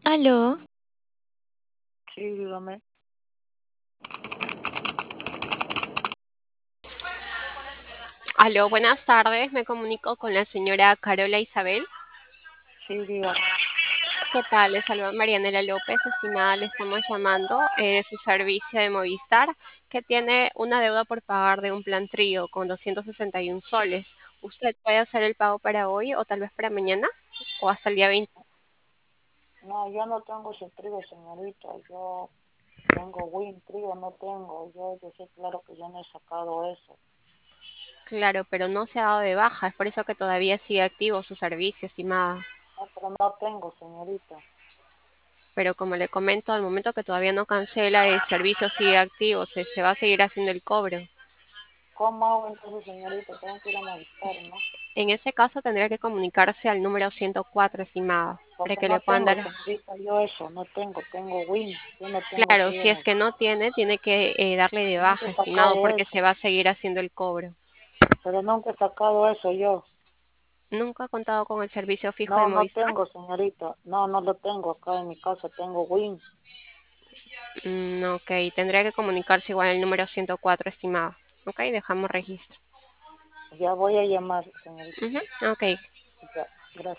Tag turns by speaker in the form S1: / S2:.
S1: Aló,
S2: Sí, dígame.
S3: Aló, buenas tardes. Me comunico con la señora Carola Isabel.
S2: Sí, dígame.
S3: ¿Qué tal? Le saluda Marianela López. Estimada, le estamos llamando de su servicio de Movistar, que tiene una deuda por pagar de un plan trío con 261 soles. ¿Usted puede hacer el pago para hoy o tal vez para mañana o hasta el día 20?
S2: No, yo no tengo ese trigo, señorita. Yo tengo Win trigo, no tengo. Yo sé claro que yo no he sacado eso.
S3: Claro, pero no se ha dado de baja. Es por eso que todavía sigue activo su servicio, estimada.
S2: No, pero no tengo, señorita.
S3: Pero como le comento, al momento que todavía no cancela, el servicio sigue activo. Se va a seguir haciendo el cobro.
S2: ¿Cómo hago entonces, señorita? Tengo que ir a Movistar, ¿no?
S3: En ese caso tendría que comunicarse al número 104, estimada, para
S2: Porque
S3: que le
S2: no
S3: puedan
S2: tengo,
S3: dar.
S2: señorita, yo eso, no tengo. Tengo Win. Yo no tengo
S3: Claro,
S2: trigo
S3: si es que no tiene, tiene que darle de
S2: Nunca
S3: baja,
S2: he
S3: estimado,
S2: sacado
S3: porque se
S2: eso.
S3: va a seguir haciendo el cobro.
S2: Pero nunca he sacado eso yo.
S3: ¿Nunca ha contado con el servicio fijo de
S2: No, no
S3: Movistar?
S2: tengo, señorita. No, no lo tengo acá en mi casa. Tengo Win.
S3: Ok, tendría que comunicarse igual al número 104, estimado. Ok, dejamos registro.
S2: Ya voy a llamar, señorita.
S3: Ujú, ok.
S2: Ya, gracias.